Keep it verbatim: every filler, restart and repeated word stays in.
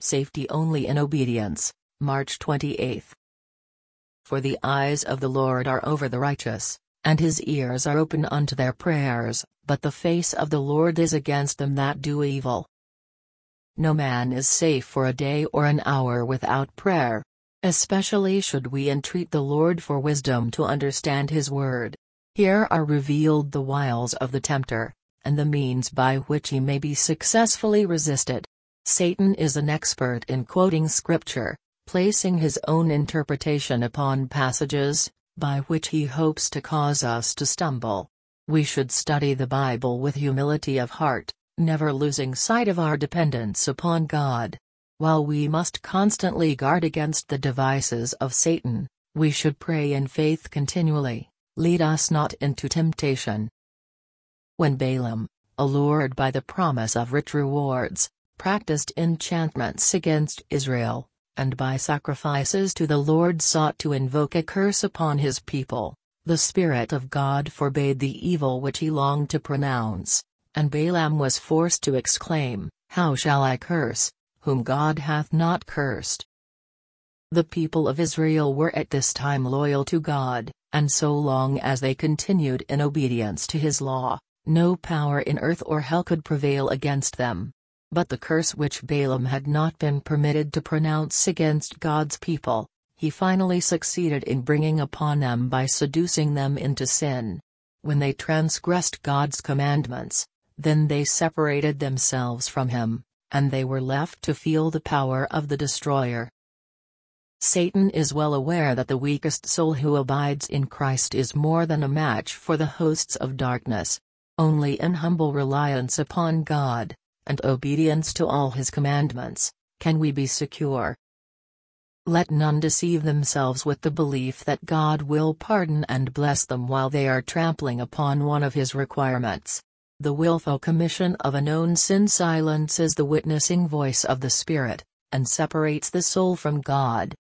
Safety only in obedience, March twenty-eighth. For the eyes of the Lord are over the righteous, and his ears are open unto their prayers, but the face of the Lord is against them that do evil. No man is safe for a day or an hour without prayer. Especially should we entreat the Lord for wisdom to understand his word. Here are revealed the wiles of the tempter, and the means by which he may be successfully resisted. Satan is an expert in quoting scripture, placing his own interpretation upon passages, by which he hopes to cause us to stumble. We should study the Bible with humility of heart, never losing sight of our dependence upon God. While we must constantly guard against the devices of Satan, we should pray in faith continually, lead us not into temptation. When Balaam, allured by the promise of rich rewards, practiced enchantments against Israel, and by sacrifices to the Lord sought to invoke a curse upon his people, the Spirit of God forbade the evil which he longed to pronounce, and Balaam was forced to exclaim, "How shall I curse, whom God hath not cursed?" The people of Israel were at this time loyal to God, and so long as they continued in obedience to his law, no power in earth or hell could prevail against them. But the curse which Balaam had not been permitted to pronounce against God's people, he finally succeeded in bringing upon them by seducing them into sin. When they transgressed God's commandments, then they separated themselves from him, and they were left to feel the power of the destroyer. Satan is well aware that the weakest soul who abides in Christ is more than a match for the hosts of darkness. Only in humble reliance upon God, and obedience to all his commandments, can we be secure. Let none deceive themselves with the belief that God will pardon and bless them while they are trampling upon one of his requirements. The willful commission of a known sin silences the witnessing voice of the Spirit, and separates the soul from God.